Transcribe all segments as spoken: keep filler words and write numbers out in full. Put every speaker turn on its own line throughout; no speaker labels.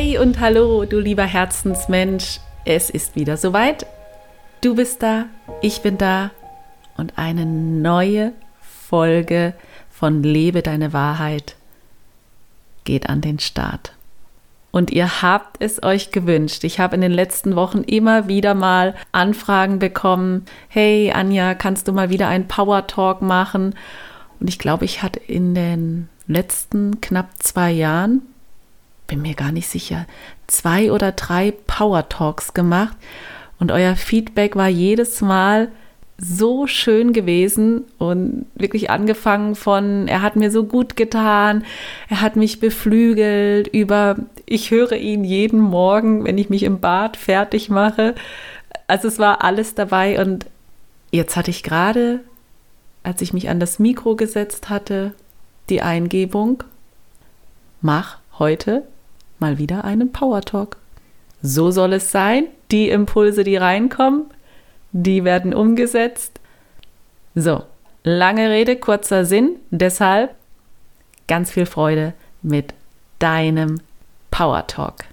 Hey und hallo, du lieber Herzensmensch. Es ist wieder soweit. Du bist da, ich bin da und eine neue Folge von Lebe deine Wahrheit geht an den Start. Und ihr habt es euch gewünscht. Ich habe in den letzten Wochen immer wieder mal Anfragen bekommen. Hey Anja, kannst du mal wieder einen Power Talk machen? Und ich glaube, ich hatte in den letzten knapp zwei Jahren, bin mir gar nicht sicher, zwei oder drei Power Talks gemacht. Und euer Feedback war jedes Mal so schön gewesen und wirklich angefangen von, er hat mir so gut getan, er hat mich beflügelt, über, ich höre ihn jeden Morgen, wenn ich mich im Bad fertig mache. Also es war alles dabei und jetzt hatte ich gerade, als ich mich an das Mikro gesetzt hatte, die Eingebung, mach heute mal wieder einen Power Talk. So soll es sein, die Impulse, die reinkommen, die werden umgesetzt. So, lange Rede, kurzer Sinn. Deshalb ganz viel Freude mit deinem Power Talk.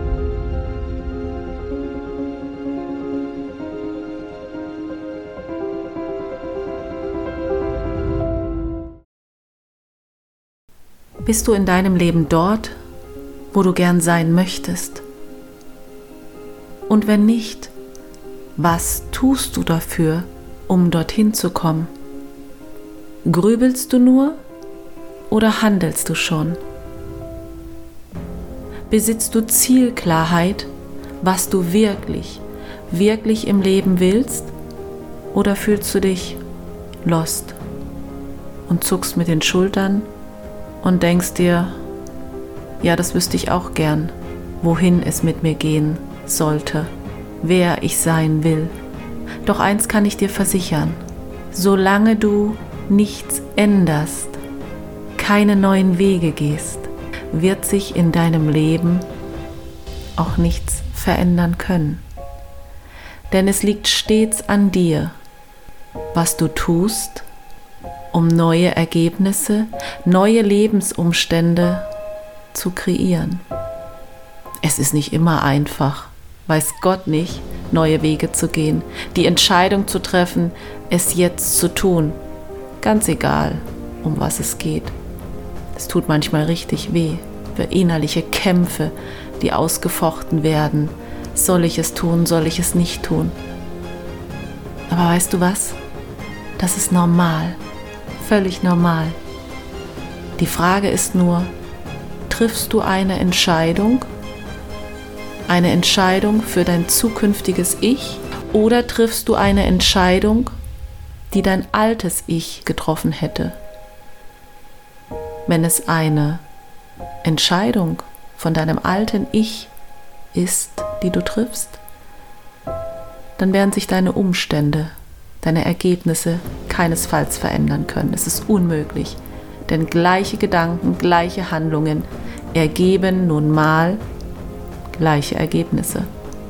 Bist du in deinem Leben dort, wo du gern sein möchtest? Und wenn nicht, was tust du dafür, um dorthin zu kommen? Grübelst du nur oder handelst du schon? Besitzt du Zielklarheit, was du wirklich, wirklich im Leben willst? Oder fühlst du dich lost und zuckst mit den Schultern und denkst dir, ja, das wüsste ich auch gern, wohin es mit mir gehen sollte, wer ich sein will. Doch eins kann ich dir versichern, solange du nichts änderst, keine neuen Wege gehst, wird sich in deinem Leben auch nichts verändern können. Denn es liegt stets an dir, was du tust, um neue Ergebnisse, neue Lebensumstände zu kreieren. Es ist nicht immer einfach, weiß Gott nicht, neue Wege zu gehen, die Entscheidung zu treffen, es jetzt zu tun. Ganz egal, um was es geht. Es tut manchmal richtig weh, für innerliche Kämpfe, die ausgefochten werden. Soll ich es tun, soll ich es nicht tun? Aber weißt du was? Das ist normal, völlig normal. Die Frage ist nur, triffst du eine Entscheidung, eine Entscheidung für dein zukünftiges Ich, oder triffst du eine Entscheidung, die dein altes Ich getroffen hätte? Wenn es eine Entscheidung von deinem alten Ich ist, die du triffst, dann werden sich deine Umstände, deine Ergebnisse keinesfalls verändern können. Es ist unmöglich, denn gleiche Gedanken, gleiche Handlungen ergeben nun mal gleiche Ergebnisse.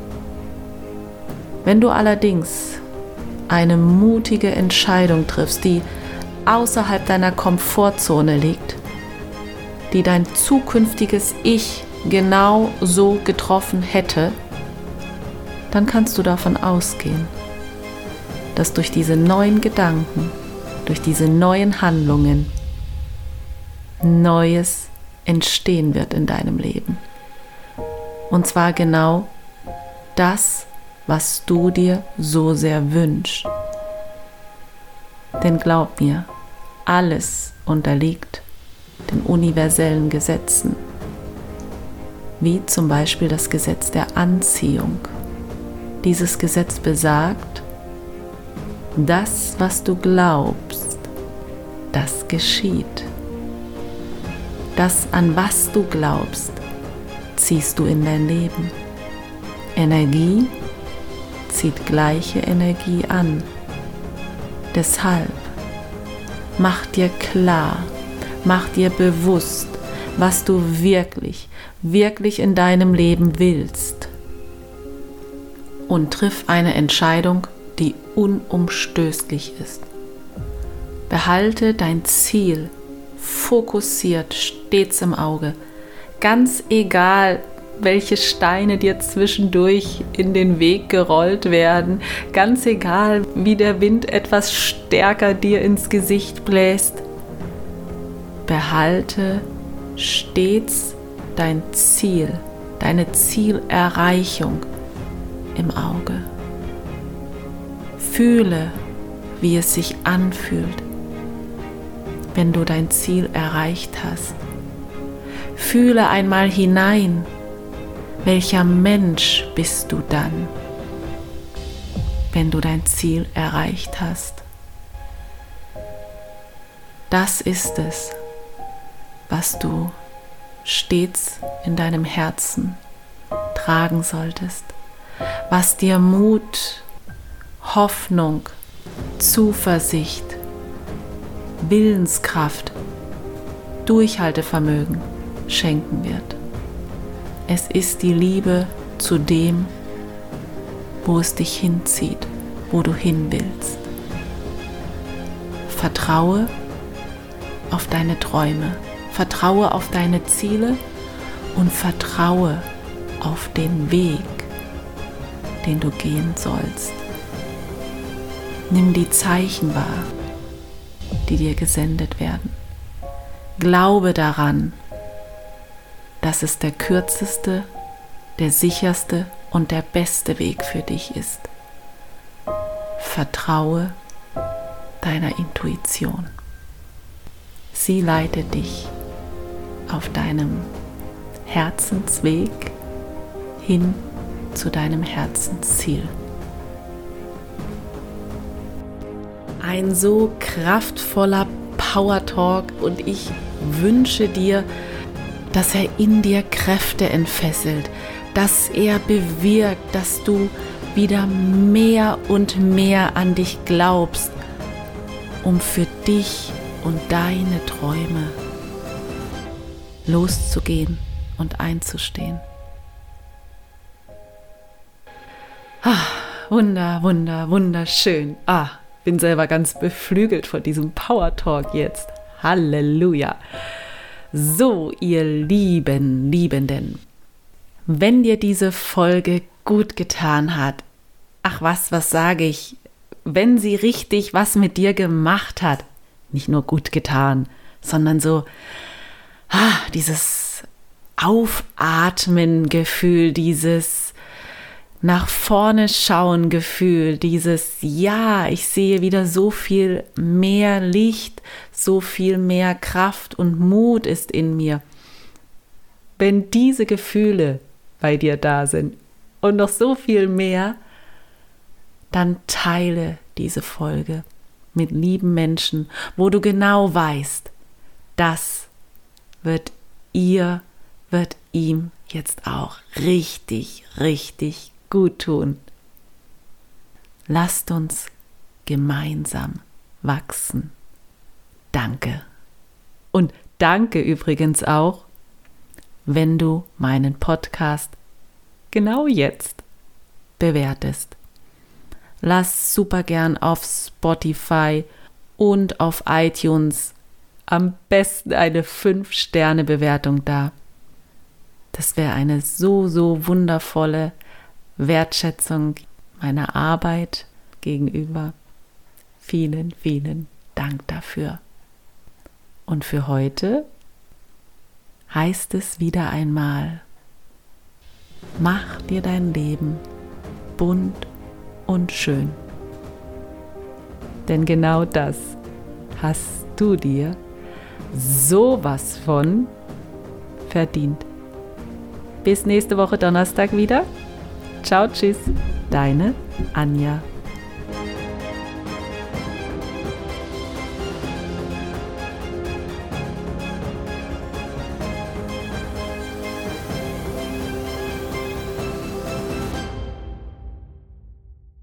Wenn du allerdings eine mutige Entscheidung triffst, die außerhalb deiner Komfortzone liegt, die dein zukünftiges Ich genau so getroffen hätte, dann kannst du davon ausgehen, dass durch diese neuen Gedanken, durch diese neuen Handlungen Neues entstehen wird in deinem Leben. Und zwar genau das, was du dir so sehr wünschst. Denn glaub mir, alles unterliegt den universellen Gesetzen, wie zum Beispiel das Gesetz der Anziehung. Dieses Gesetz besagt, das, was du glaubst, das geschieht. Das, an was du glaubst, ziehst du in dein Leben. Energie zieht gleiche Energie an. Deshalb mach dir klar, mach dir bewusst, was du wirklich, wirklich in deinem Leben willst. Und triff eine Entscheidung, die unumstößlich ist. Behalte dein Ziel fokussiert stets im Auge. Ganz egal, welche Steine dir zwischendurch in den Weg gerollt werden, ganz egal, wie der Wind etwas stärker dir ins Gesicht bläst. Behalte stets dein Ziel, deine Zielerreichung im Auge. Fühle, wie es sich anfühlt, wenn du dein Ziel erreicht hast. Fühle einmal hinein, welcher Mensch bist du dann, wenn du dein Ziel erreicht hast. Das ist es, was du stets in deinem Herzen tragen solltest, was dir Mut, Hoffnung, Zuversicht, Willenskraft, Durchhaltevermögen schenken wird. Es ist die Liebe zu dem, wo es dich hinzieht, wo du hin willst. Vertraue auf deine Träume, vertraue auf deine Ziele und vertraue auf den Weg, den du gehen sollst. Nimm die Zeichen wahr, die dir gesendet werden. Glaube daran, dass es der kürzeste, der sicherste und der beste Weg für dich ist. Vertraue deiner Intuition. Sie leitet dich auf deinem Herzensweg hin zu deinem Herzensziel. Ein so kraftvoller Power Talk und ich wünsche dir, dass er in dir Kräfte entfesselt, dass er bewirkt, dass du wieder mehr und mehr an dich glaubst, um für dich und deine Träume loszugehen und einzustehen. Ah, wunder, wunder, wunderschön. Ah, bin selber ganz beflügelt von diesem Power Talk jetzt. Halleluja. So, ihr lieben Liebenden, wenn dir diese Folge gut getan hat, ach was, was sage ich, wenn sie richtig was mit dir gemacht hat, nicht nur gut getan, sondern so, ah, dieses Aufatmen-Gefühl, dieses nach vorne schauen Gefühl, dieses ja, ich sehe wieder so viel mehr Licht, so viel mehr Kraft und Mut ist in mir. Wenn diese Gefühle bei dir da sind und noch so viel mehr, dann teile diese Folge mit lieben Menschen, wo du genau weißt, das wird ihr, wird ihm jetzt auch richtig, richtig gut tun. Lasst uns gemeinsam wachsen. Danke. Und danke übrigens auch, wenn du meinen Podcast genau jetzt bewertest. Lass super gern auf Spotify und auf iTunes am besten eine fünf Sterne Bewertung da. Das wäre eine so, so wundervolle Wertschätzung meiner Arbeit gegenüber. Vielen, vielen Dank dafür. Und für heute heißt es wieder einmal, mach dir dein Leben bunt und schön. Denn genau das hast du dir sowas von verdient. Bis nächste Woche Donnerstag wieder. Ciao, tschüss, deine Anja.